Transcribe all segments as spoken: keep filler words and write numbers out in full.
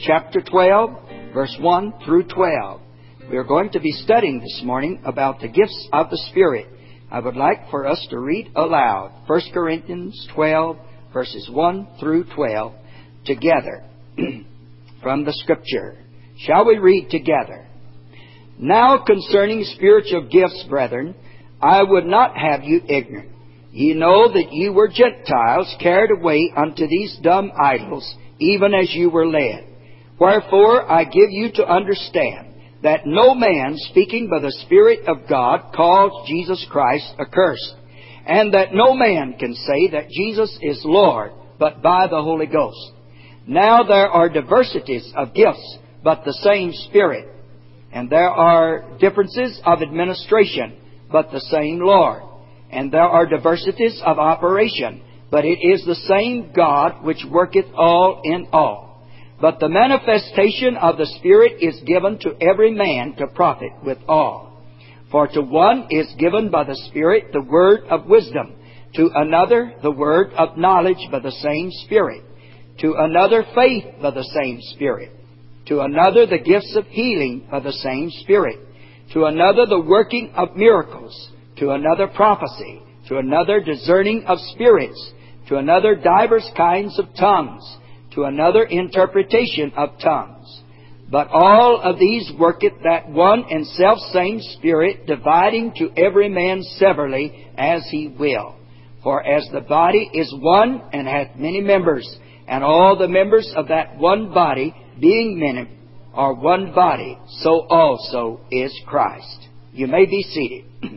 chapter twelve, verse one through twelve. We are going to be studying this morning about the gifts of the Spirit. I would like for us to read aloud First Corinthians twelve, verses one through twelve, together from the Scripture. Shall we read together? Now concerning spiritual gifts, brethren, I would not have you ignorant. Ye know that ye were Gentiles, carried away unto these dumb idols, even as you were led. Wherefore I give you to understand that no man speaking by the Spirit of God calls Jesus Christ accursed, and that no man can say that Jesus is Lord but by the Holy Ghost. Now there are diversities of gifts, but the same Spirit. And there are differences of administration, but the same Lord. And there are diversities of operation, but it is the same God which worketh all in all. But the manifestation of the Spirit is given to every man to profit withal. For to one is given by the Spirit the word of wisdom, to another the word of knowledge by the same Spirit, to another faith by the same Spirit, to another the gifts of healing by the same Spirit, to another the working of miracles, to another prophecy, to another discerning of spirits, to another divers kinds of tongues, to another interpretation of tongues. But all of these worketh that one and selfsame Spirit, dividing to every man severally as he will. For as the body is one and hath many members, and all the members of that one body, being many, are one body, so also is Christ. You may be seated.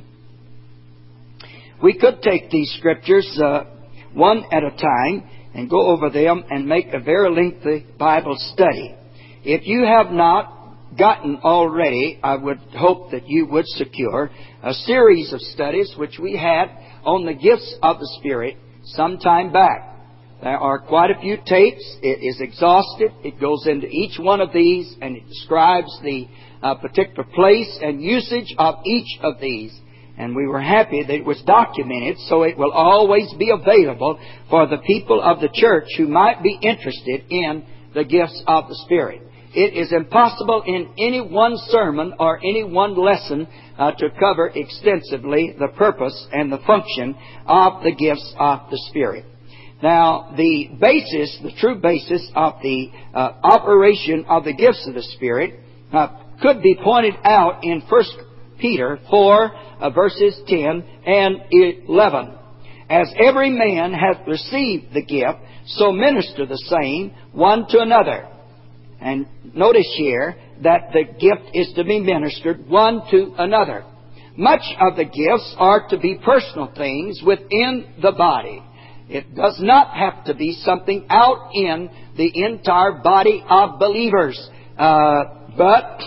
We could take these Scriptures uh, one at a time and go over them and make a very lengthy Bible study. If you have not gotten already, I would hope that you would secure a series of studies which we had on the gifts of the Spirit some time back. There are quite a few tapes. It is exhaustive. It goes into each one of these and it describes the uh, particular place and usage of each of these. And we were happy that it was documented, so it will always be available for the people of the church who might be interested in the gifts of the Spirit. It is impossible in any one sermon or any one lesson uh, to cover extensively the purpose and the function of the gifts of the Spirit. Now, the basis, the true basis of the uh, operation of the gifts of the Spirit uh, could be pointed out in First Peter four, uh, verses ten and eleven. As every man hath received the gift, so minister the same one to another. And notice here that the gift is to be ministered one to another. Much of the gifts are to be personal things within the body. It does not have to be something out in the entire body of believers, uh, but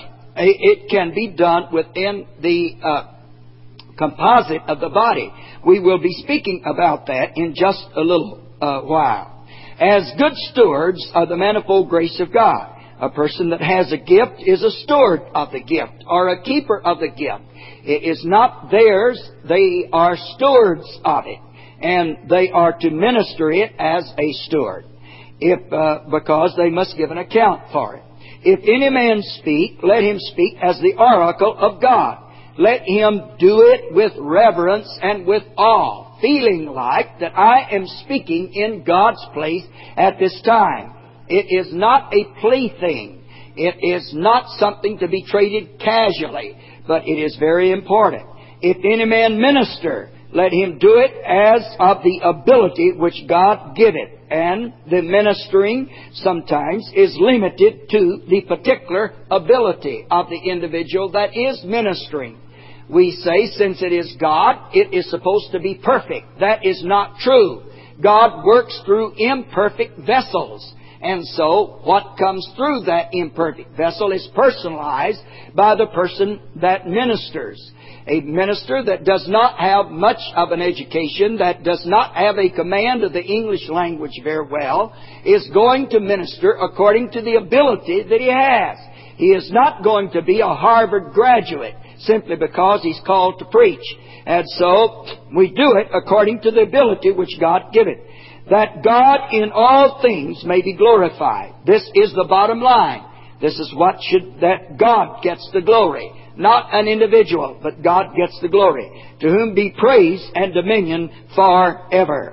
it can be done within the uh, composite of the body. We will be speaking about that in just a little uh, while. As good stewards of the manifold grace of God, a person that has a gift is a steward of the gift or a keeper of the gift. It is not theirs. They are stewards of it, and they are to minister it as a steward, if uh, because they must give an account for it. If any man speak, let him speak as the oracle of God. Let him do it with reverence and with awe, feeling like that I am speaking in God's place at this time. It is not a plaything. It is not something to be traded casually, but it is very important. If any man minister, let him do it as of the ability which God giveth. And the ministering sometimes is limited to the particular ability of the individual that is ministering. We say, since it is God, it is supposed to be perfect. That is not true. God works through imperfect vessels. And so, what comes through that imperfect vessel is personalized by the person that ministers. A minister that does not have much of an education, that does not have a command of the English language very well, is going to minister according to the ability that he has. He is not going to be a Harvard graduate simply because he's called to preach. And so, we do it according to the ability which God giveth. that God in all things may be glorified. This is the bottom line. This is what should, that God gets the glory. Not an individual, but God gets the glory. To whom be praise and dominion forever.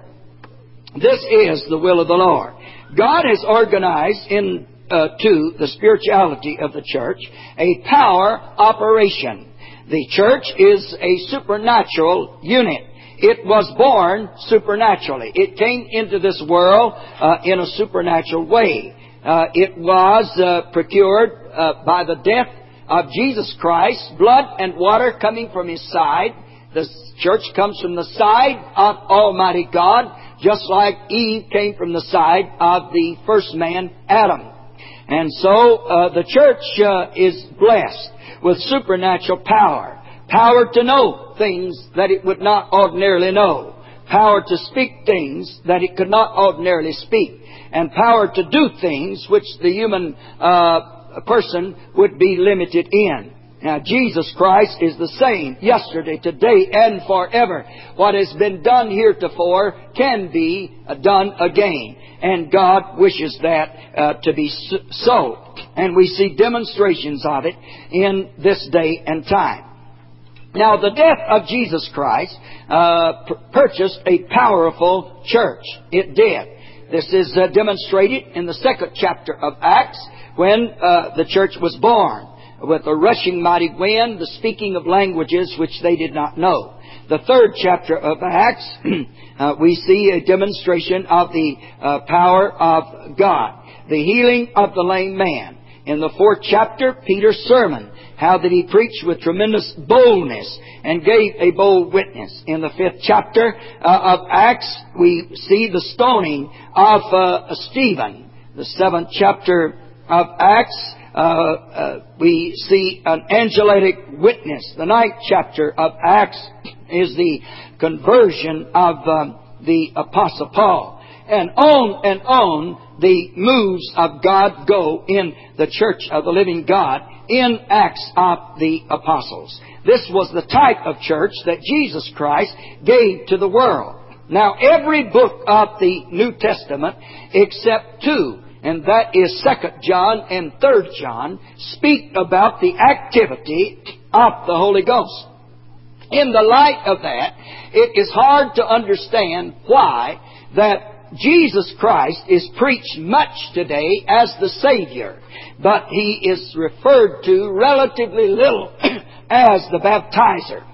This is the will of the Lord. God has organized in uh, to the spirituality of the church a power operation. The church is a supernatural unit. It was born supernaturally. It came into this world uh, in a supernatural way. Uh, it was uh, procured uh, by the death of Jesus Christ, blood and water coming from His side. The church comes from the side of Almighty God, just like Eve came from the side of the first man, Adam. And so uh, the church uh, is blessed with supernatural power. Power to know things that it would not ordinarily know. Power to speak things that it could not ordinarily speak. And power to do things which the human uh, person would be limited in. Now, Jesus Christ is the same yesterday, today, and forever. What has been done heretofore can be done again. And God wishes that uh, to be so. And we see demonstrations of it in this day and time. Now, the death of Jesus Christ uh, p- purchased a powerful church. It did. This is uh, demonstrated in the second chapter of Acts when uh, the church was born. With a rushing mighty wind, the speaking of languages which they did not know. The third chapter of Acts, uh, we see a demonstration of the uh, power of God. The healing of the lame man. In the fourth chapter, Peter's sermon. How that he preached with tremendous boldness and gave a bold witness. In the fifth chapter uh, of Acts, we see the stoning of uh, Stephen. The seventh chapter of Acts, uh, uh, we see an angelic witness. The ninth chapter of Acts is the conversion of um, the Apostle Paul. And on and on the moves of God go in the church of the living God in Acts of the Apostles. This was the type of church that Jesus Christ gave to the world. Now, every book of the New Testament, except two, and that is Second John and Third John, speak about the activity of the Holy Ghost. In the light of that, it is hard to understand why that Jesus Christ is preached much today as the Savior, but He is referred to relatively little as the baptizer.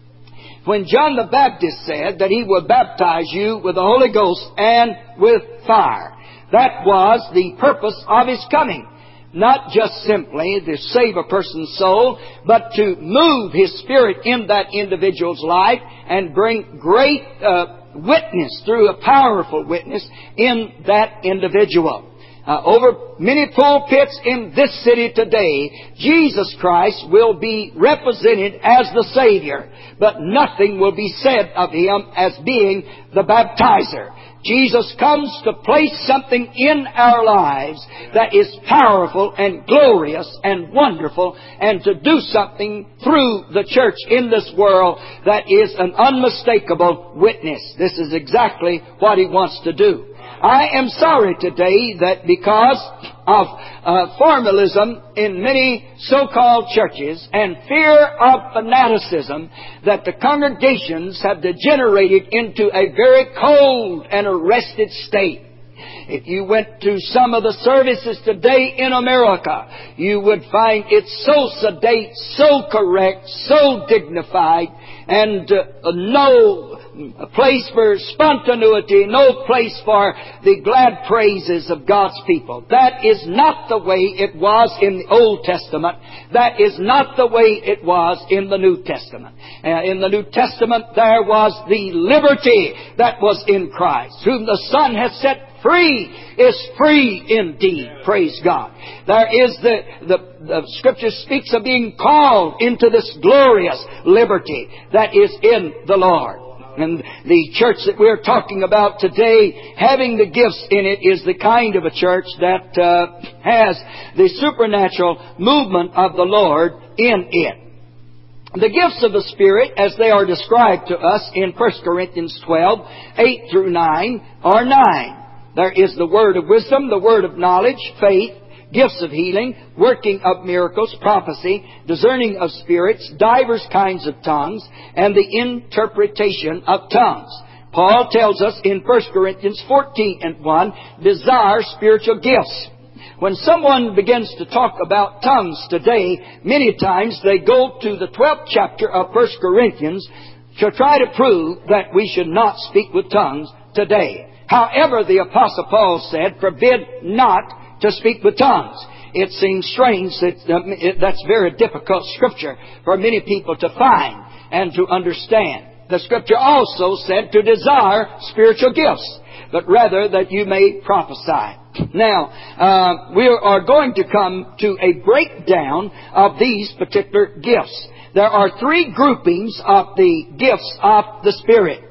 When John the Baptist said that He would baptize you with the Holy Ghost and with fire, that was the purpose of His coming. Not just simply to save a person's soul, but to move His Spirit in that individual's life and bring great uh, witness, through a powerful witness, in that individual. Uh, over many pulpits in this city today, Jesus Christ will be represented as the Savior, but nothing will be said of Him as being the baptizer. Jesus comes to place something in our lives that is powerful and glorious and wonderful, and to do something through the church in this world that is an unmistakable witness. This is exactly what He wants to do. I am sorry today that because of uh, formalism in many so-called churches and fear of fanaticism, that the congregations have degenerated into a very cold and arrested state. If you went to some of the services today in America, you would find it so sedate, so correct, so dignified, and uh, no place for spontaneity, no place for the glad praises of God's people. That is not the way it was in the Old Testament. That is not the way it was in the New Testament. Uh, in the New Testament, there was the liberty that was in Christ. Whom the Son has set free is free indeed. Praise God. There is the, the, the Scripture speaks of being called into this glorious liberty that is in the Lord. And the church that we're talking about today, having the gifts in it, is the kind of a church that uh, has the supernatural movement of the Lord in it. The gifts of the Spirit, as they are described to us in First Corinthians twelve, eight through nine, are nine. There is the word of wisdom, the word of knowledge, faith, gifts of healing, working of miracles, prophecy, discerning of spirits, divers kinds of tongues, and the interpretation of tongues. Paul tells us in First Corinthians fourteen and one, desire spiritual gifts. When someone begins to talk about tongues today, many times they go to the twelfth chapter of First Corinthians to try to prove that we should not speak with tongues today. However, the Apostle Paul said, forbid not to speak with tongues. It seems strange that um, it, that's very difficult Scripture for many people to find and to understand. The Scripture also said to desire spiritual gifts, but rather that you may prophesy. Now, uh, we are going to come to a breakdown of these particular gifts. There are three groupings of the gifts of the Spirit.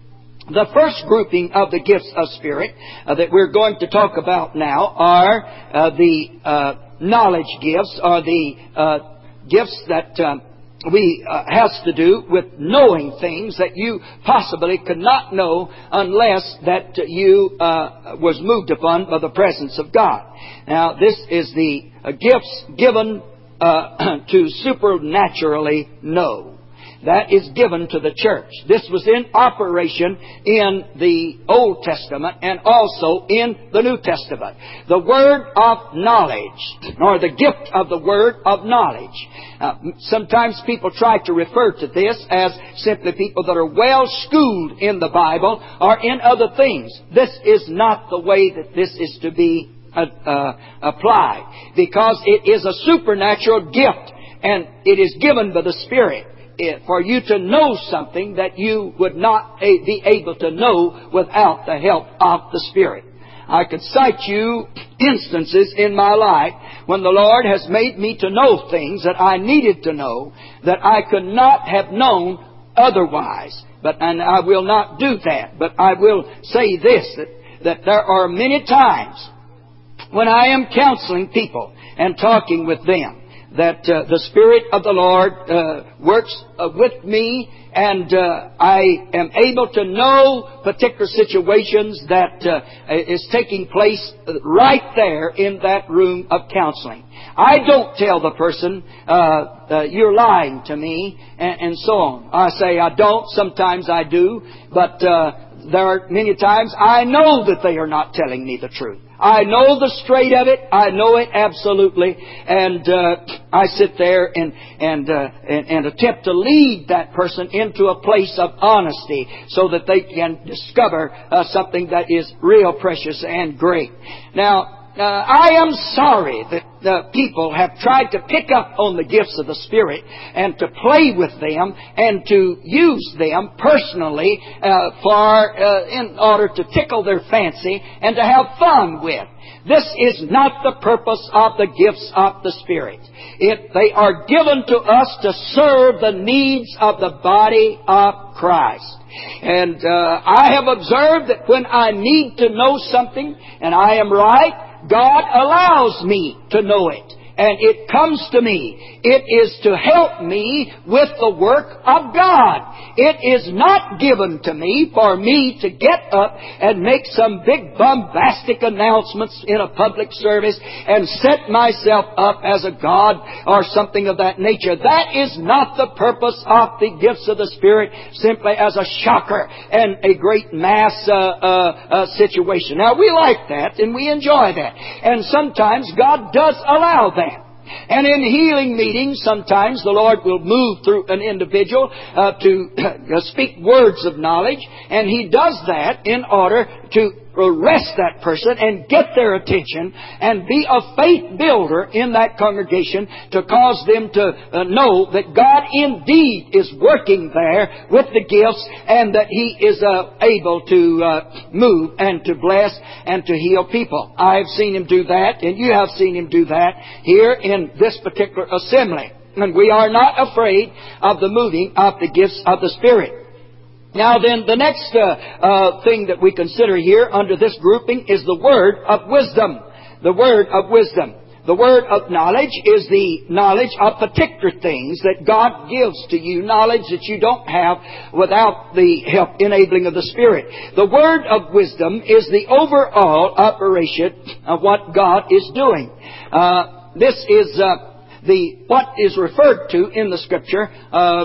The first grouping of the gifts of Spirit uh, that we're going to talk about now are uh, the uh, knowledge gifts, or the uh, gifts that um, we uh, has to do with knowing things that you possibly could not know unless that you uh, was moved upon by the presence of God. Now, this is the uh, gifts given uh, to supernaturally know. That is given to the church. This was in operation in the Old Testament and also in the New Testament. The word of knowledge, or the gift of the word of knowledge. Uh, sometimes people try to refer to this as simply people that are well schooled in the Bible or in other things. This is not the way that this is to be uh, uh, applied, because it is a supernatural gift and it is given by the Spirit. For you to know something that you would not be able to know without the help of the Spirit. I could cite you instances in my life when the Lord has made me to know things that I needed to know that I could not have known otherwise. But and I will not do that. But I will say this, that, that there are many times when I am counseling people and talking with them, that uh, the Spirit of the Lord uh, works uh, with me, and uh, I am able to know particular situations that uh, is taking place right there in that room of counseling. I don't tell the person, uh, uh, you're lying to me, and, and so on. I say I don't. Sometimes I do. But uh, there are many times I know that they are not telling me the truth. I know the straight of it. I know it absolutely. And uh, I sit there and and, uh, and and attempt to lead that person into a place of honesty so that they can discover uh, something that is real precious and great. Now, Uh, I am sorry that uh, people have tried to pick up on the gifts of the Spirit and to play with them and to use them personally uh, for uh, in order to tickle their fancy and to have fun with. This is not the purpose of the gifts of the Spirit. It, they are given to us to serve the needs of the body of Christ. And uh, I have observed that when I need to know something and I am right, God allows me to know it. And it comes to me. It is to help me with the work of God. It is not given to me for me to get up and make some big bombastic announcements in a public service and set myself up as a God or something of that nature. That is not the purpose of the gifts of the Spirit, simply as a shocker and a great mass uh, uh, uh, situation. Now, we like that and we enjoy that. And sometimes God does allow that. And in healing meetings, sometimes the Lord will move through an individual uh, to uh, speak words of knowledge, and He does that in order to arrest that person and get their attention and be a faith builder in that congregation to cause them to uh, know that God indeed is working there with the gifts and that He is uh, able to uh, move and to bless and to heal people. I've seen Him do that, and you have seen Him do that here in this particular assembly. And we are not afraid of the moving of the gifts of the Spirit. Now then, the next uh, uh, thing that we consider here under this grouping is the word of wisdom. The word of wisdom. the word of knowledge is the knowledge of particular things that God gives to you, knowledge that you don't have without the help, enabling of the Spirit. The word of wisdom is the overall operation of what God is doing. Uh, this is uh, the what is referred to in the Scripture uh,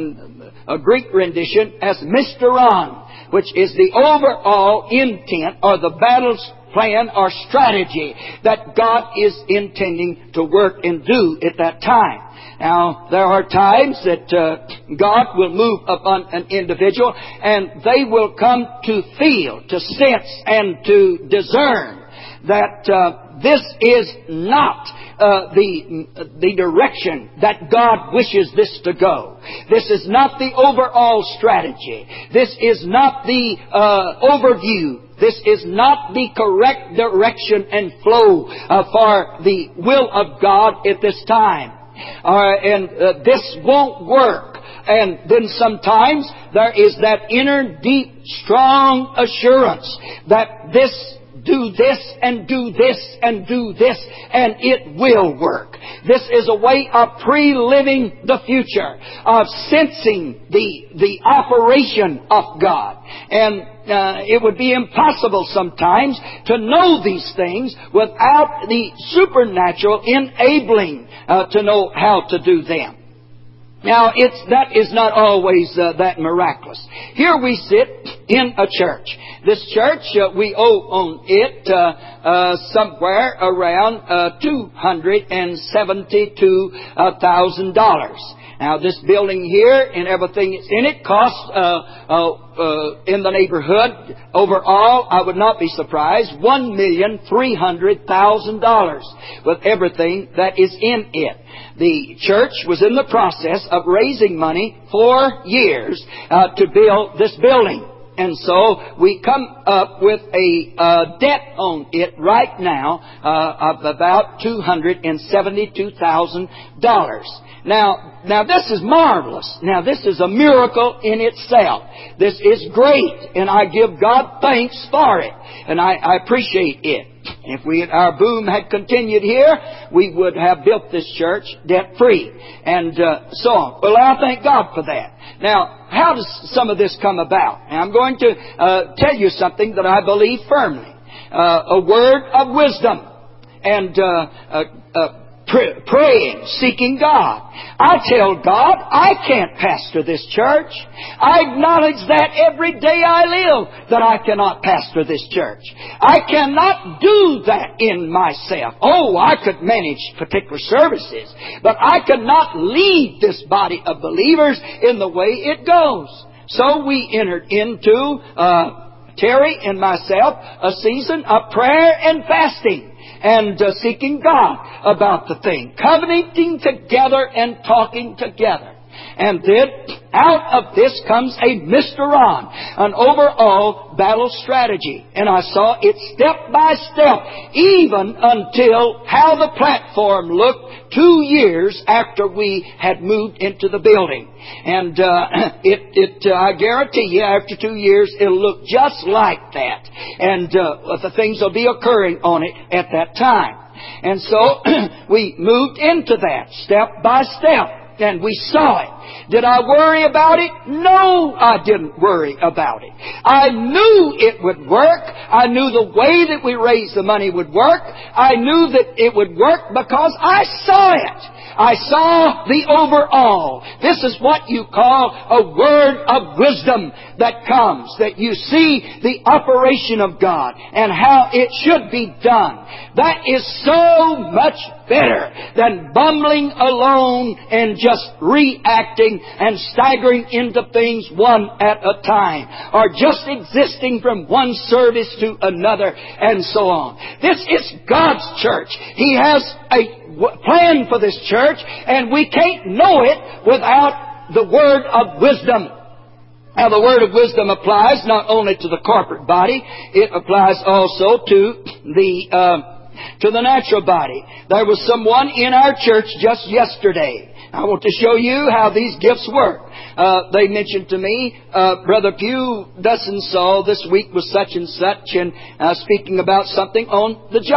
in a Greek rendition as mysteron, which is the overall intent or the battle's plan or strategy that God is intending to work and do at that time. Now, there are times that uh, God will move upon an individual and they will come to feel, to sense, and to discern that uh, this is not uh, the the direction that God wishes this to go. This is not the overall strategy. This is not the uh, overview. This is not the correct direction and flow uh, for the will of God at this time. Uh, and uh, this won't work. And then sometimes there is that inner, deep, strong assurance that this, do this, and do this, and do this, and it will work. This is a way of pre-living the future, of sensing the, the operation of God. And Uh, it would be impossible sometimes to know these things without the supernatural enabling uh, to know how to do them. Now, it's, that is not always uh, that miraculous. Here we sit in a church. This church, uh, we owe on it uh, uh, somewhere around uh, two hundred seventy-two thousand dollars. Now, this building here and everything that's in it costs, uh, uh, uh, in the neighborhood, overall, I would not be surprised, one million three hundred thousand dollars with everything that is in it. The church was in the process of raising money for years uh, to build this building. And so we come up with a uh, debt on it right now uh, of about two hundred seventy-two thousand dollars. Now, now this is marvelous. Now, this is a miracle in itself. This is great, and I give God thanks for it, and I, I appreciate it. If we, our boom had continued here, we would have built this church debt-free, and uh, so on. Well, I thank God for that. Now, how does some of this come about? Now, I'm going to uh, tell you something that I believe firmly. Uh, a word of wisdom and uh, uh, uh, praying, seeking God. I tell God, I can't pastor this church. I acknowledge that every day I live, that I cannot pastor this church. I cannot do that in myself. Oh, I could manage particular services, but I could not lead this body of believers in the way it goes. So we entered into, uh, Terry and myself, a season of prayer and fasting. And uh, seeking God about the thing. Covenanting together and talking together. And then out of this comes a mysteron, an overall battle strategy. And I saw it step by step, even until how the platform looked two years after we had moved into the building. And uh, it, it uh, I guarantee you, after two years, it'll look just like that. And uh, the things will be occurring on it at that time. And so we moved into that step by step. And we saw it. Did I worry about it? No, I didn't worry about it. I knew it would work. I knew the way that we raised the money would work. I knew that it would work because I saw it. I saw the overall. This is what you call a word of wisdom that comes, that you see the operation of God and how it should be done. That is so much better than bumbling alone and just reacting and staggering into things one at a time, or just existing from one service to another and so on. This is God's church. He has a plan for this church, and we can't know it without the word of wisdom. Now, the word of wisdom applies not only to the corporate body, it applies also to the uh, to the natural body. There was someone in our church just yesterday. I want to show you how these gifts work. Uh, they mentioned to me, uh, Brother Pugh thus and so this week was such and such, and uh, speaking about something on the job.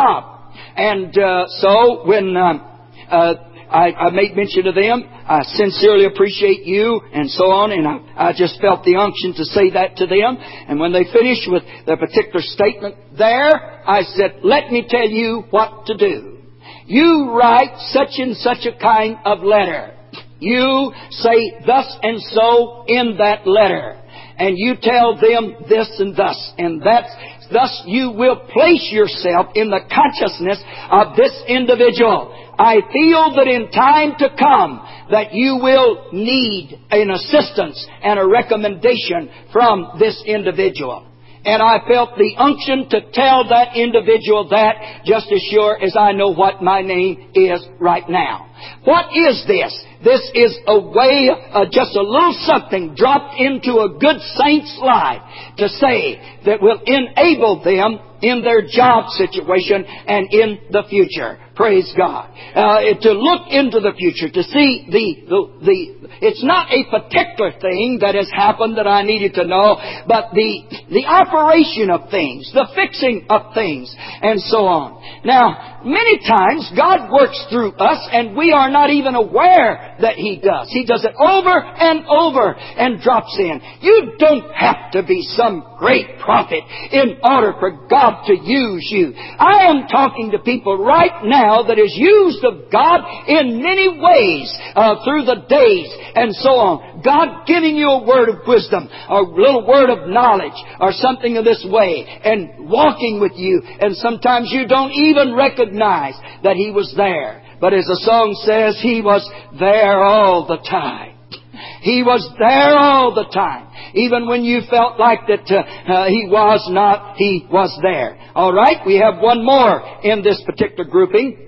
And uh, so when uh, uh, I, I made mention to them, I sincerely appreciate you, and so on, and I, I just felt the unction to say that to them. And when they finished with their particular statement there, I said, let me tell you what to do. You write such and such a kind of letter. You say thus and so in that letter. And you tell them this and thus. And that's, thus you will place yourself in the consciousness of this individual. I feel that in time to come that you will need an assistance and a recommendation from this individual. And I felt the unction to tell that individual that just as sure as I know what my name is right now. What is this? This is a way, uh, just a little something dropped into a good saint's life to say that will enable them in their job situation and in the future. Praise God. Uh, to look into the future, to see the, the, the, it's not a particular thing that has happened that I needed to know, but the, the operation of things, the fixing of things, and so on. Now, many times God works through us and we are not even aware that He does. He does it over and over and drops in. You don't have to be some great prophet in order for God to use you. I am talking to people right now that is used of God in many ways uh, through the days and so on. God giving you a word of wisdom, a little word of knowledge, or something of this way, and walking with you. And sometimes you don't even recognize that He was there. But as the song says, He was there all the time. He was there all the time. Even when you felt like that uh, uh, He was not, He was there. All right, we have one more in this particular grouping,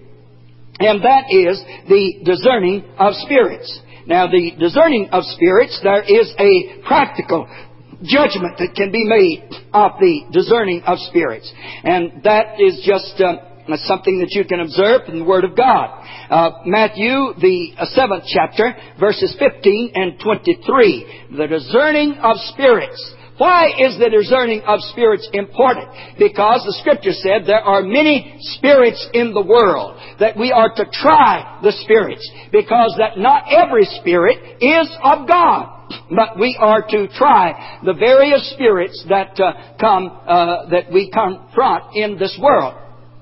and that is the discerning of spirits. Now, the discerning of spirits, there is a practical judgment that can be made of the discerning of spirits. And that is just uh, something that you can observe in the Word of God. Uh, Matthew, the uh, seventh chapter, verses fifteen and twenty-three. The discerning of spirits. Why is the discerning of spirits important? Because the Scripture said there are many spirits in the world, that we are to try the spirits, because that not every spirit is of God. But we are to try the various spirits that uh, come, uh, that we confront in this world.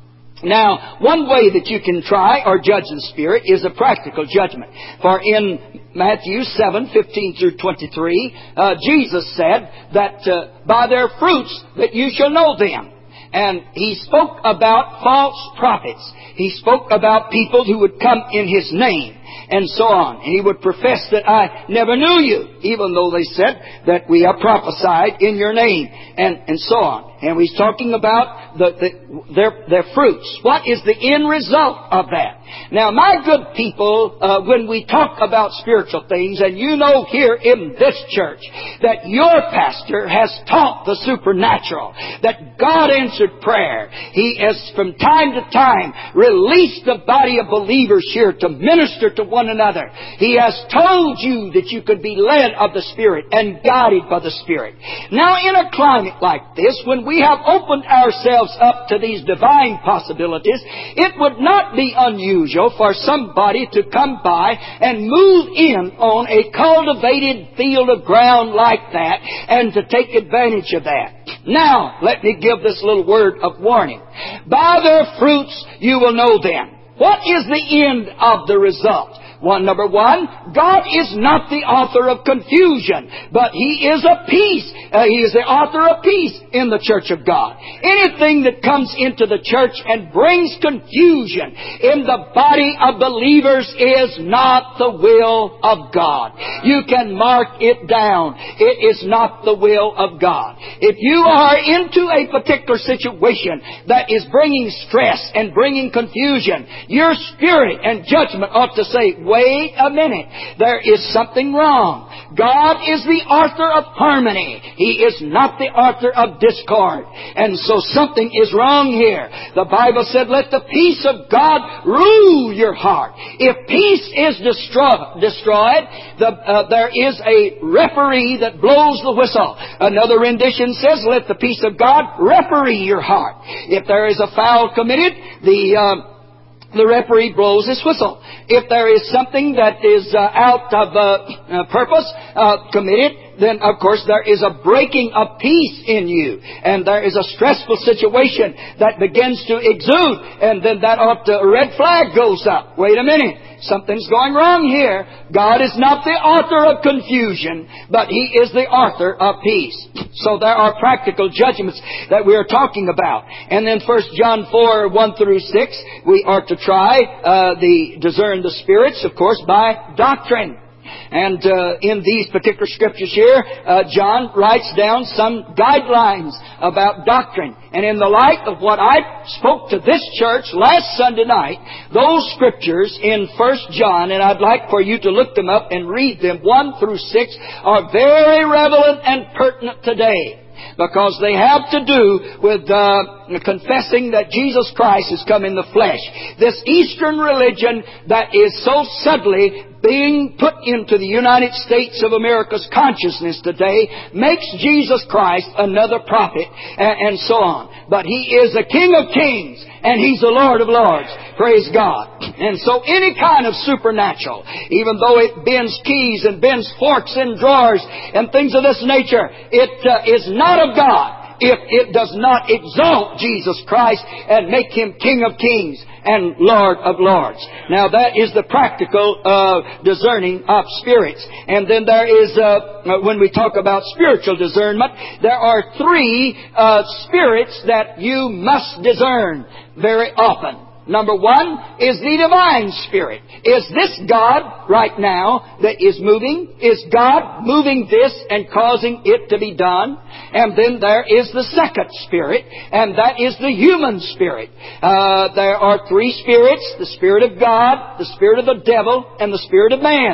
Now, one way that you can try or judge the Spirit is a practical judgment. For in Matthew seven, fifteen through twenty-three, uh, Jesus said that uh, by their fruits that you shall know them. And He spoke about false prophets. He spoke about people who would come in His name, and so on. And He would profess that I never knew you, even though they said that we have prophesied in your name, and, and so on. And He's talking about the, the, their, their fruits. What is the end result of that? Now, my good people, uh, when we talk about spiritual things, and you know here in this church that your pastor has taught the supernatural, that God answered prayer. He has from time to time released the body of believers here to minister to one another. He has told you that you could be led of the Spirit and guided by the Spirit. Now, in a climate like this, when we have opened ourselves up to these divine possibilities, it would not be unusual for somebody to come by and move in on a cultivated field of ground like that and to take advantage of that. Now, let me give this little word of warning. By their fruits you will know them. What is the end of the result? One, number one, God is not the author of confusion, but He is of peace. Uh, he is the author of peace in the church of God. Anything that comes into the church and brings confusion in the body of believers is not the will of God. You can mark it down. It is not the will of God. If you are into a particular situation that is bringing stress and bringing confusion, your spirit and judgment ought to say, wait a minute. There is something wrong. God is the author of harmony. He is not the author of discord. And so something is wrong here. The Bible said, let the peace of God rule your heart. If peace is destroy, destroyed, the, uh, there is a referee that blows the whistle. Another rendition says, let the peace of God referee your heart. If there is a foul committed, the... Uh, The referee blows his whistle. If there is something that is uh, out of uh, uh, purpose uh, committed, then of course there is a breaking of peace in you. And there is a stressful situation that begins to exude. And then that ought to, a red flag goes up. Wait a minute. Something's going wrong here. God is not the author of confusion, but He is the author of peace. So there are practical judgments that we are talking about. And then First John four, one through six, we are to try uh, the discern the spirits, of course, by doctrine. And uh, in these particular scriptures here, uh, John writes down some guidelines about doctrine. And in the light of what I spoke to this church last Sunday night, those scriptures in First John, and I'd like for you to look them up and read them, one through six, are very relevant and pertinent today. Because they have to do with uh, confessing that Jesus Christ has come in the flesh. This Eastern religion that is so subtly being put into the United States of America's consciousness today makes Jesus Christ another prophet and, and so on. But He is the King of Kings and He's the Lord of Lords. Praise God. And so any kind of supernatural, even though it bends keys and bends forks in drawers and things of this nature, it uh, is not of God if it does not exalt Jesus Christ and make Him King of Kings and Lord of Lords. Now that is the practical uh, discerning of spirits. And then there is, uh, when we talk about spiritual discernment, there are three uh, spirits that you must discern very often. Number one is the divine spirit. Is this God right now that is moving? Is God moving this and causing it to be done? And then there is the second spirit, and that is the human spirit. Uh, there are three spirits: the Spirit of God, the Spirit of the devil, and the Spirit of man.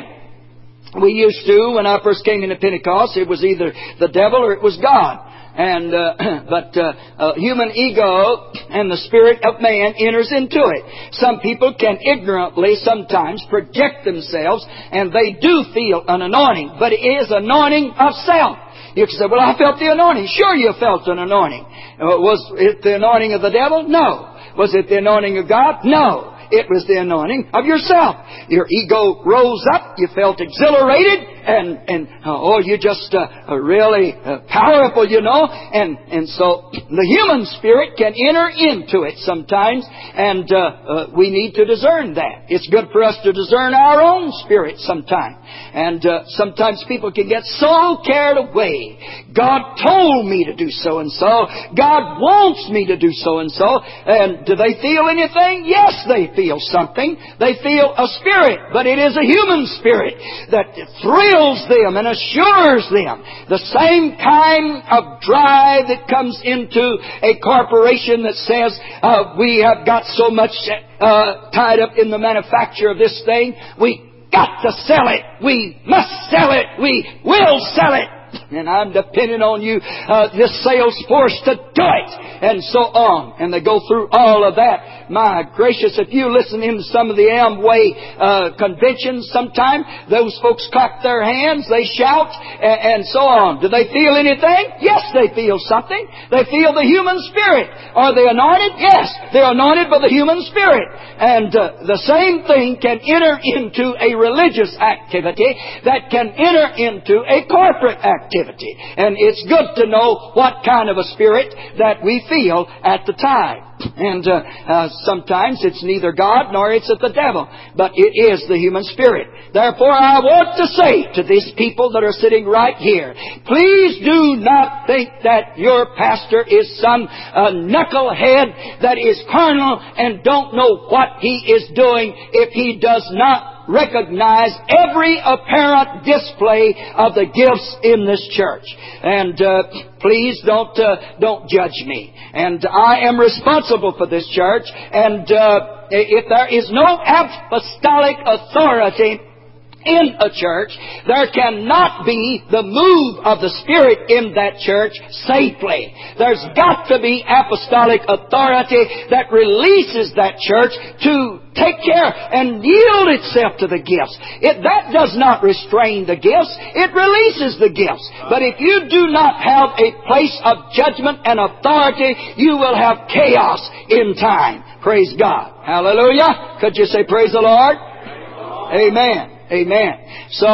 We used to, when I first came into Pentecost, it was either the devil or it was God. And uh, but uh, uh, human ego and the spirit of man enters into it. Some people can ignorantly sometimes project themselves, and they do feel an anointing, but it is anointing of self. You can say, "Well, I felt the anointing." Sure, you felt an anointing. Uh, was it the anointing of the devil? No. Was it the anointing of God? No. It was the anointing of yourself. Your ego rose up. You felt exhilarated. And, and oh, you're just uh, really uh, powerful, you know. And, and so the human spirit can enter into it sometimes. And uh, uh, we need to discern that. It's good for us to discern our own spirit sometime. And uh, sometimes people can get so carried away. God told me to do so and so. God wants me to do so and so. And do they feel anything? Yes, they feel something. They feel a spirit. But it is a human spirit that thrills them and assures them. The same kind of drive that comes into a corporation that says, uh, we have got so much uh, tied up in the manufacture of this thing, we got to sell it. We must sell it. We will sell it. And I'm depending on you, uh, this sales force, to do it. And so on. And they go through all of that. My gracious, if you listen in to some of the Amway uh, conventions sometime, those folks clap their hands, they shout, and, and so on. Do they feel anything? Yes, they feel something. They feel the human spirit. Are they anointed? Yes, they're anointed by the human spirit. And uh, the same thing can enter into a religious activity that can enter into a corporate activity. And it's good to know what kind of a spirit that we feel at the time. And uh, uh, sometimes it's neither God nor it's of the devil, but it is the human spirit. Therefore, I want to say to these people that are sitting right here, please do not think that your pastor is some uh, knucklehead that is carnal and don't know what he is doing if he does not recognize every apparent display of the gifts in this church. And uh, please don't uh, don't judge me. And I am responsible for this church. And uh, if there is no apostolic authority in a church, there cannot be the move of the Spirit in that church safely. There's got to be apostolic authority that releases that church to take care and yield itself to the gifts. It, that does not restrain the gifts. It releases the gifts. But if you do not have a place of judgment and authority, you will have chaos in time. Praise God. Hallelujah. Could you say praise the Lord? Amen. Amen. So,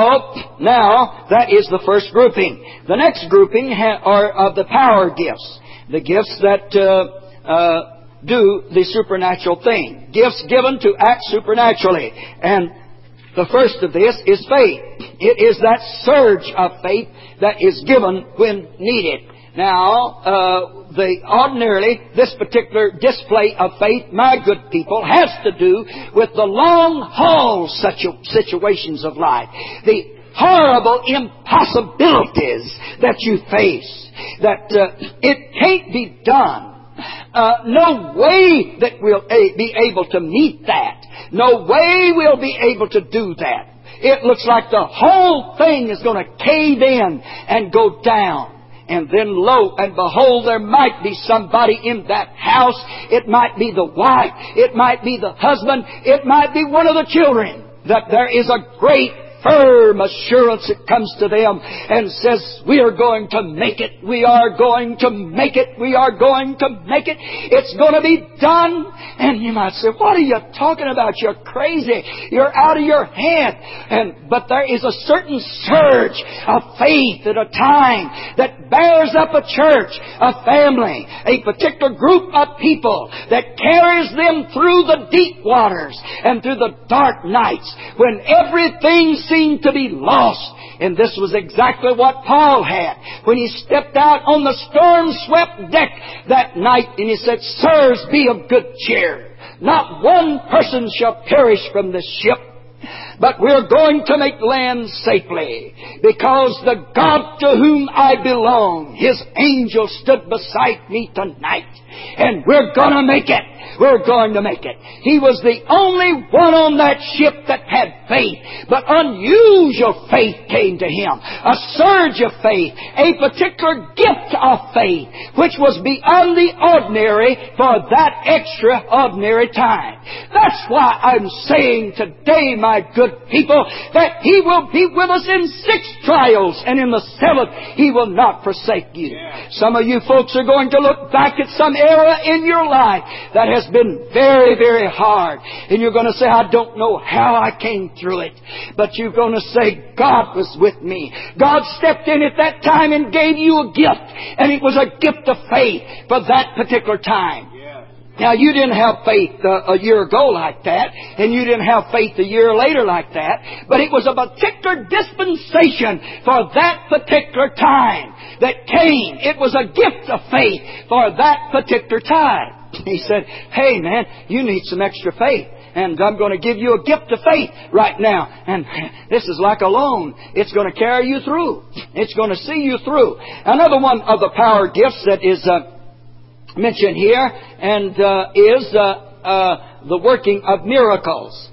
now, that is the first grouping. The next grouping ha- are of the power gifts. The gifts that uh, uh, do the supernatural thing. Gifts given to act supernaturally. And the first of this is faith. It is that surge of faith that is given when needed. Now, uh, the ordinarily, this particular display of faith, my good people, has to do with the long haul situ- situations of life. The horrible impossibilities that you face. That uh, it can't be done. Uh, no way that we'll a- be able to meet that. No way we'll be able to do that. It looks like the whole thing is going to cave in and go down. And then lo and behold, there might be somebody in that house. It might be the wife. It might be the husband. It might be one of the children. That there is a great firm assurance that comes to them and says, we are going to make it. We are going to make it. We are going to make it. It's going to be done. And you might say, what are you talking about? You're crazy. You're out of your head. And but there is a certain surge of faith at a time that bears up a church, a family, a particular group of people that carries them through the deep waters and through the dark nights when everything seemed to be lost. And this was exactly what Paul had when he stepped out on the storm-swept deck that night and he said, sirs, be of good cheer. Not one person shall perish from this ship, but we're going to make land safely, because the God to whom I belong, His angel stood beside me tonight, and we're going to make it. We're going to make it. He was the only one on that ship that had faith, but unusual faith came to him. A surge of faith, a particular gift of faith, which was beyond the ordinary for that extraordinary time. That's why I'm saying today, my good people, that He will be with us in six trials, and in the seventh He will not forsake you. Yeah. Some of you folks are going to look back at some era in your life that has been very, very hard. And you're going to say, I don't know how I came through it. But you're going to say, God was with me. God stepped in at that time and gave you a gift. And it was a gift of faith for that particular time. Now, you didn't have faith uh, a year ago like that, and you didn't have faith a year later like that, but it was a particular dispensation for that particular time that came. It was a gift of faith for that particular time. He said, hey man, you need some extra faith, and I'm going to give you a gift of faith right now. And this is like a loan. It's going to carry you through. It's going to see you through. Another one of the power gifts that is uh, mentioned here and uh, is uh, uh, the working of miracles.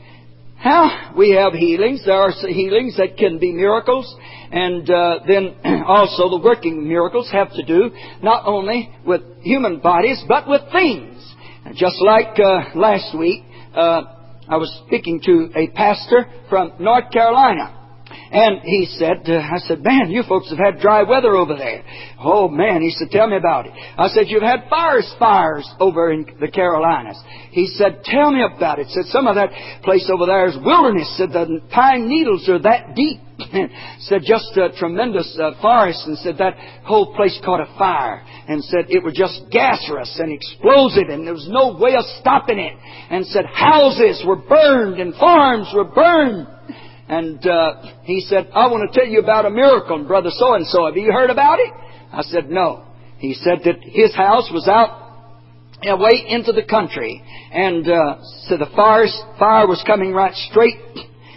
How we have healings. There are healings that can be miracles, and uh, then also the working miracles have to do not only with human bodies but with things. Just like uh, last week, uh, I was speaking to a pastor from North Carolina. And he said, uh, I said, man, you folks have had dry weather over there. Oh, man, he said, tell me about it. I said, you've had forest fires over in the Carolinas. He said, tell me about it. Said, some of that place over there is wilderness. Said, the pine needles are that deep. Said, just a tremendous uh, forest. And said, that whole place caught a fire. And said, it was just gaseous and explosive, and there was no way of stopping it. And said, houses were burned and farms were burned. And uh, he said, I want to tell you about a miracle, brother so-and-so. Have you heard about it? I said, no. He said that his house was out away into the country. And uh, so the fire, fire was coming right straight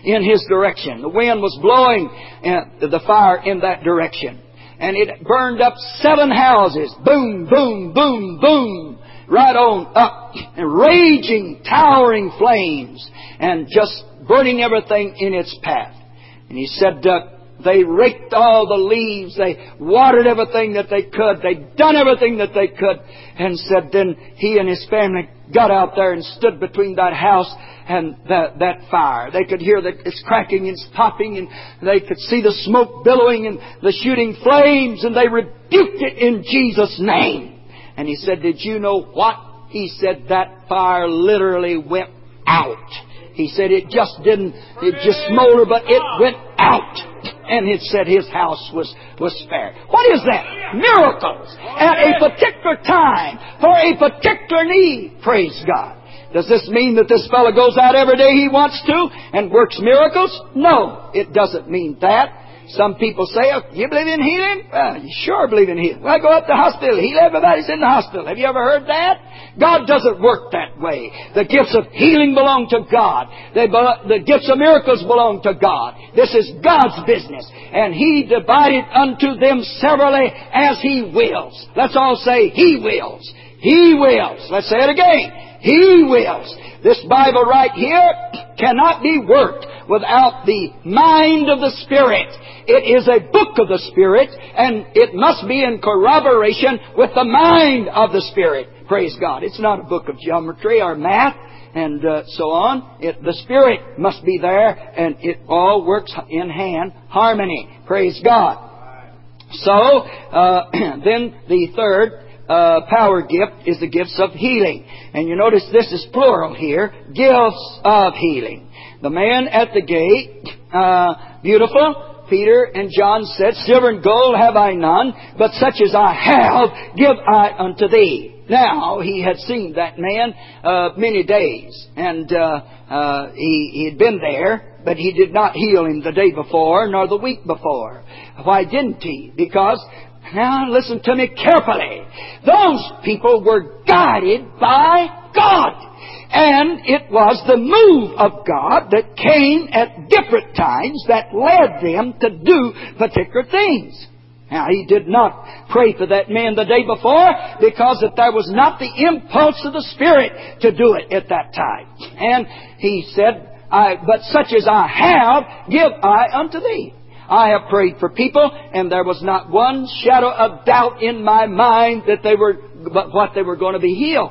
in his direction. The wind was blowing uh, the fire in that direction. And it burned up seven houses. Boom, boom, boom, boom. Right on up. And raging, towering flames. And just burning everything in its path. And he said, uh, they raked all the leaves. They watered everything that they could. They'd done everything that they could. And said then he and his family got out there and stood between that house and that, that fire. They could hear that it's cracking and it's popping, and they could see the smoke billowing and the shooting flames, and they rebuked it in Jesus' name. And he said, did you know what? He said that fire literally went out. He said it just didn't, it just smoldered, but it went out. And it said his house was, was spared. What is that? Miracles at a particular time for a particular need. Praise God. Does this mean that this fellow goes out every day he wants to and works miracles? No, it doesn't mean that. Some people say, oh, you believe in healing? Well, you sure believe in healing. Well, I go up to the hospital. Heal everybody's in the hospital. Have you ever heard that? God doesn't work that way. The gifts of healing belong to God. They, the gifts of miracles belong to God. This is God's business. And He divided unto them severally as He wills. Let's all say, He wills. He wills. Let's say it again. He wills. This Bible right here cannot be worked without the mind of the Spirit. It is a book of the Spirit, and it must be in corroboration with the mind of the Spirit. Praise God. It's not a book of geometry or math and uh, so on. It, the Spirit must be there, and it all works in hand harmony. Praise God. So, uh, then the third Uh, power gift is the gifts of healing. And you notice this is plural here. Gifts of healing. The man at the gate, uh, beautiful, Peter and John said, silver and gold have I none, but such as I have give I unto thee. Now, he had seen that man uh, many days, and uh, uh, he, he had been there, but he did not heal him the day before, nor the week before. Why didn't he? Because now, listen to me carefully. Those people were guided by God. And it was the move of God that came at different times that led them to do particular things. Now, he did not pray for that man the day before because that there was not the impulse of the Spirit to do it at that time. And he said, I, but such as I have, give I unto thee. I have prayed for people, and there was not one shadow of doubt in my mind that they were, but what they were going to be healed.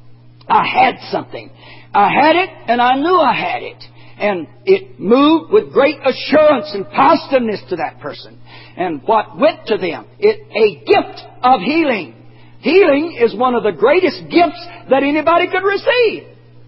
I had something. I had it, and I knew I had it. And it moved with great assurance and positiveness to that person. And what went to them? It a gift of healing. Healing is one of the greatest gifts that anybody could receive.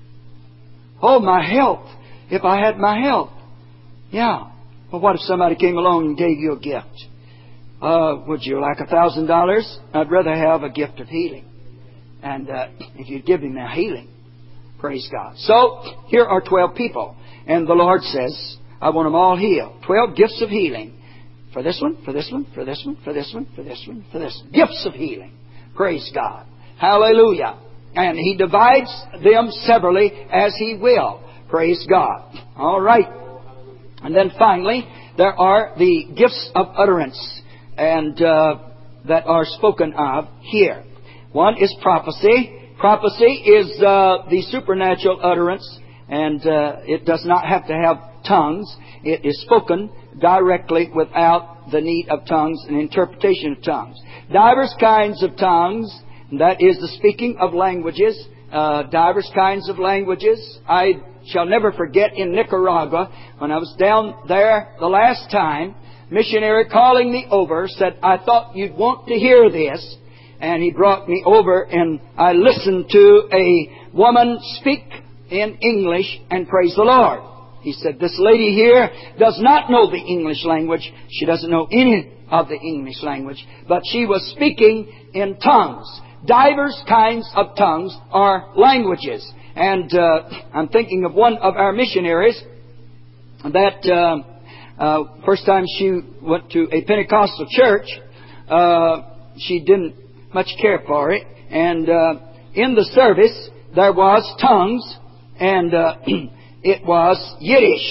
Oh, my health. If I had my health. Yeah. Well, what if somebody came along and gave you a gift? Uh, would you like a thousand dollars? I'd rather have a gift of healing. And uh, if you'd give him a healing, praise God. So, here are twelve people. And the Lord says, I want them all healed. Twelve gifts of healing. For this one, for this one, for this one, for this one, for this one, for this one. Gifts of healing. Praise God. Hallelujah. And He divides them severally as He will. Praise God. All right. And then finally, there are the gifts of utterance and uh, that are spoken of here. One is prophecy. Prophecy is uh, the supernatural utterance, and uh, it does not have to have tongues. It is spoken directly without the need of tongues and interpretation of tongues. Divers kinds of tongues, that is the speaking of languages. Uh, divers kinds of languages. I shall never forget in Nicaragua, when I was down there the last time, missionary calling me over said, I thought you'd want to hear this. And he brought me over, and I listened to a woman speak in English and praise the Lord. He said, this lady here does not know the English language. She doesn't know any of the English language. But she was speaking in tongues. Divers kinds of tongues are languages. And uh, I'm thinking of one of our missionaries that uh, uh, first time she went to a Pentecostal church, uh, she didn't much care for it. And uh, in the service, there was tongues, and uh, it was Yiddish.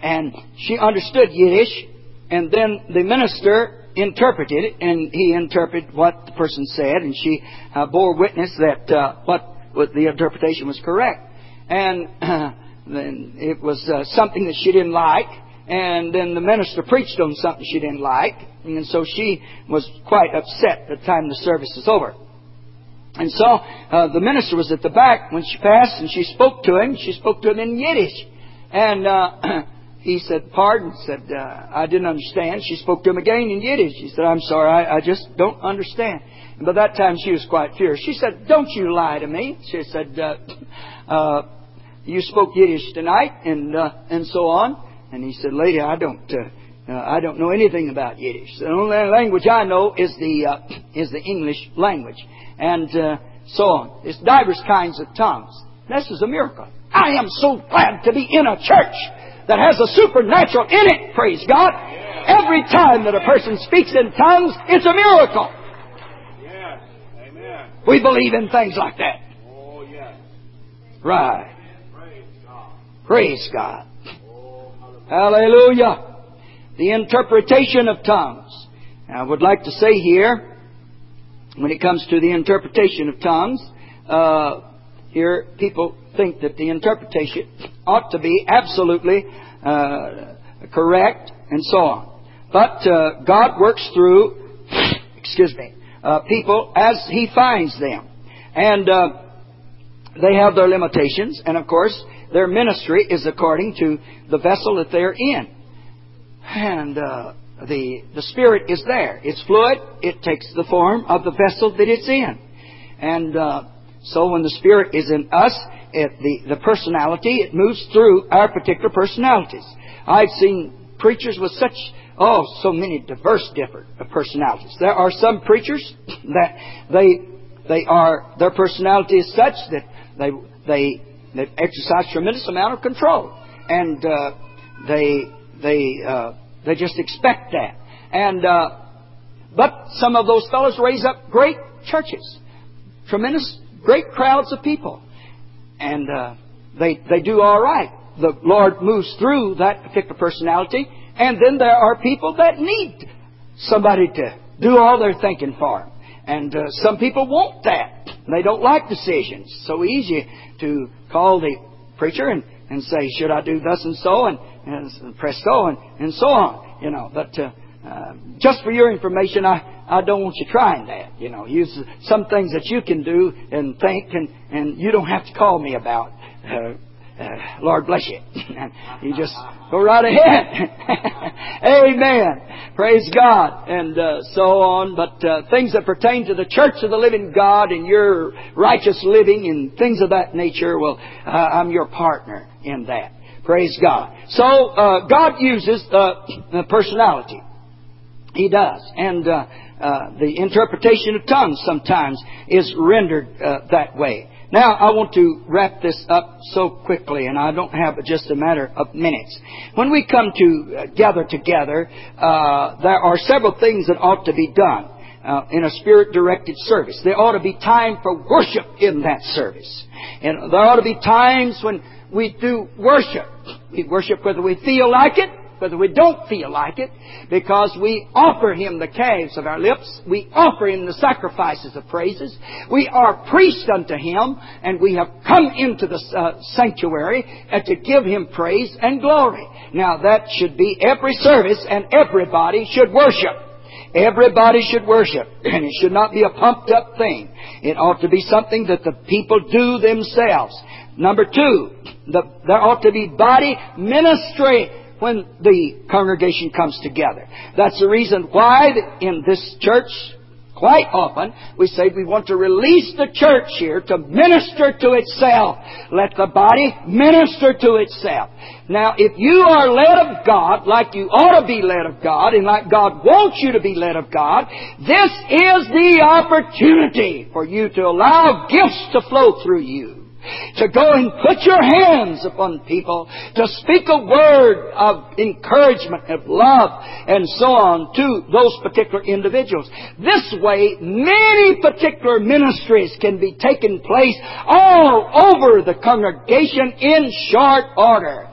And she understood Yiddish, and then the minister interpreted it, and he interpreted what the person said, and she uh, bore witness that uh, what, what the interpretation was correct. And uh, then it was uh, something that she didn't like, and then the minister preached on something she didn't like, and so she was quite upset at the time the service was over. And so uh, the minister was at the back when she passed, and she spoke to him. She spoke to him in Yiddish. And uh, he said, pardon, said, uh, I didn't understand. She spoke to him again in Yiddish. He said, I'm sorry, I, I just don't understand. And by that time she was quite furious. She said, don't you lie to me. She said, uh, uh, you spoke Yiddish tonight, and uh, and so on. And he said, lady, I don't uh, uh, I don't know anything about Yiddish. The only language I know is the uh, is the English language. And uh, so on. It's diverse kinds of tongues. This is a miracle. I am so glad to be in a church that has a supernatural in it, praise God. Every time that a person speaks in tongues, it's a miracle. Yes. Amen. We believe in things like that. Oh, yes. Right. Praise God. Praise God. Oh, hallelujah. Hallelujah. The interpretation of tongues. Now, I would like to say here, when it comes to the interpretation of tongues, uh, here people think that the interpretation ought to be absolutely uh, correct and so on. But uh, God works through, excuse me, uh, people as He finds them. And uh, they have their limitations. And of course, their ministry is according to the vessel that they're in. And uh, the, the Spirit is there. It's fluid. It takes the form of the vessel that it's in. And uh, so when the Spirit is in us, it, the, the personality, it moves through our particular personalities. I've seen preachers with such, oh, so many diverse different personalities. There are some preachers that they they are, their personality is such that they they they exercise tremendous amount of control, and uh, they they uh, they just expect that. And uh, but some of those fellows raise up great churches, tremendous great crowds of people, and uh, they they do all right. The Lord moves through that particular personality, and then there are people that need somebody to do all their thinking for them. And uh, some people want that. They don't like decisions. It's so easy to call the preacher and, and say, should I do thus and so, and, and press so, and, and so on. You know, but uh, uh, just for your information, I, I don't want you trying that. You know, use some things that you can do and think, and, and you don't have to call me about. Uh, Uh, Lord bless you. You just go right ahead. Amen. Praise God. And uh, so on. But uh, things that pertain to the church of the living God and your righteous living and things of that nature, well, uh, I'm your partner in that. Praise God. So uh, God uses uh, the personality. He does. And uh, uh, the interpretation of tongues sometimes is rendered uh, that way. Now, I want to wrap this up so quickly, and I don't have just a matter of minutes. When we come to uh, gather together, uh, there are several things that ought to be done uh, in a Spirit-directed service. There ought to be time for worship in that service. And there ought to be times when we do worship. We worship whether we feel like it, whether we don't feel like it, because we offer Him the calves of our lips. We offer Him the sacrifices of praises. We are priests unto Him, and we have come into the uh, sanctuary uh, to give Him praise and glory. Now that should be every service, and everybody should worship. Everybody should worship, and it should not be a pumped up thing. It ought to be something that the people do themselves. Number two, the, there ought to be body ministry when the congregation comes together. That's the reason why in this church, quite often, we say we want to release the church here to minister to itself. Let the body minister to itself. Now, if you are led of God, like you ought to be led of God, and like God wants you to be led of God, this is the opportunity for you to allow gifts to flow through you. To go and put your hands upon people, to speak a word of encouragement, of love, and so on to those particular individuals. This way, many particular ministries can be taking place all over the congregation in short order.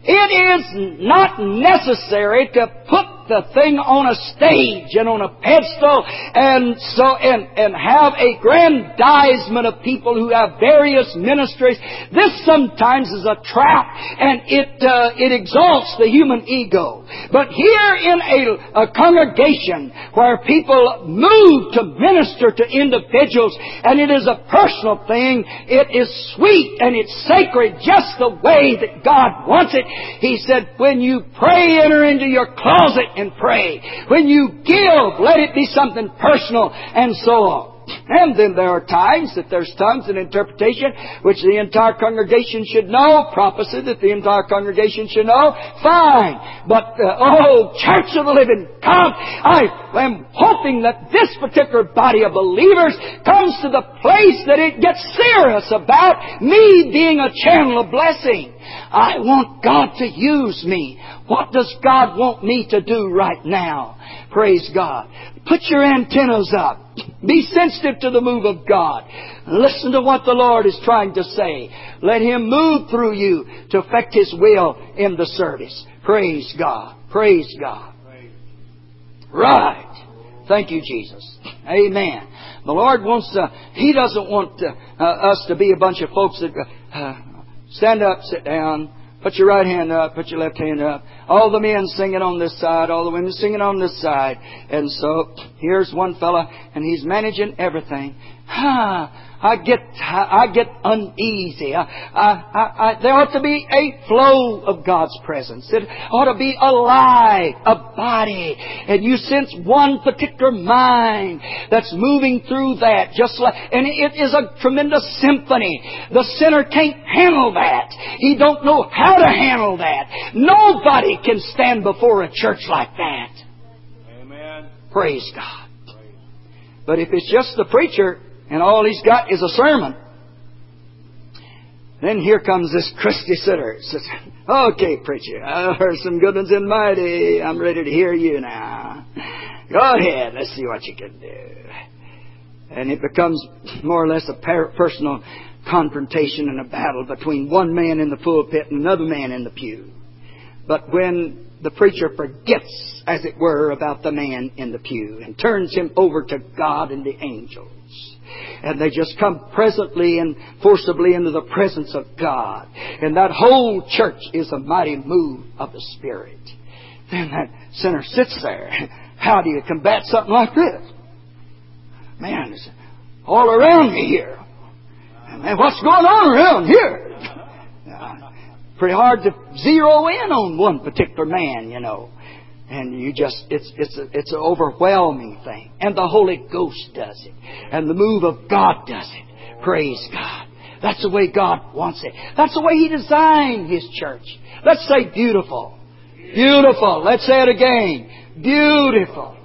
It is not necessary to put the thing on a stage and on a pedestal and so and, and have a grandizement of people who have various ministries. This sometimes is a trap, and it uh, it exalts the human ego. But here in a, a congregation where people move to minister to individuals, and it is a personal thing, it is sweet and it's sacred just the way that God wants it. He said, when you pray, enter into your closet and pray. When you give, let it be something personal, and so on. And then there are times that there's tongues and interpretation which the entire congregation should know, prophecy that the entire congregation should know. Fine. But, uh, oh, Church of the Living God, I am hoping that this particular body of believers comes to the place that it gets serious about me being a channel of blessing. I want God to use me. What does God want me to do right now? Praise God. Put your antennas up. Be sensitive to the move of God. Listen to what the Lord is trying to say. Let Him move through you to effect His will in the service. Praise God. Praise God. Right. Thank you, Jesus. Amen. The Lord wants to, He doesn't want to, uh, us to be a bunch of folks that uh, stand up, sit down, put your right hand up, put your left hand up. All the men singing on this side, all the women singing on this side. And so, here's one fella, and he's managing everything. Ah, I get, I get uneasy. I, I, I, there ought to be a flow of God's presence. It ought to be alive, a body. And you sense one particular mind that's moving through that. Just like, and it is a tremendous symphony. The sinner can't handle that. He don't know how to handle that. Nobody can stand before a church like that. Amen. Praise God. But if it's just the preacher, and all he's got is a sermon, then here comes this Christy sitter. Says, okay, preacher, I've heard some good ones in mighty. I'm ready to hear you now. Go ahead, let's see what you can do. And it becomes more or less a personal confrontation and a battle between one man in the pulpit and another man in the pew. But when the preacher forgets, as it were, about the man in the pew and turns him over to God and the angels, and they just come presently and forcibly into the presence of God, and that whole church is a mighty move of the Spirit, then that sinner sits there. How do you combat something like this? Man, it's all around me here. Man, what's going on around here? Uh, pretty hard to zero in on one particular man, you know. And you just, it's it's a, it's an overwhelming thing. And the Holy Ghost does it. And the move of God does it. Praise God. That's the way God wants it. That's the way He designed His church. Let's say beautiful. Beautiful. Let's say it again. Beautiful.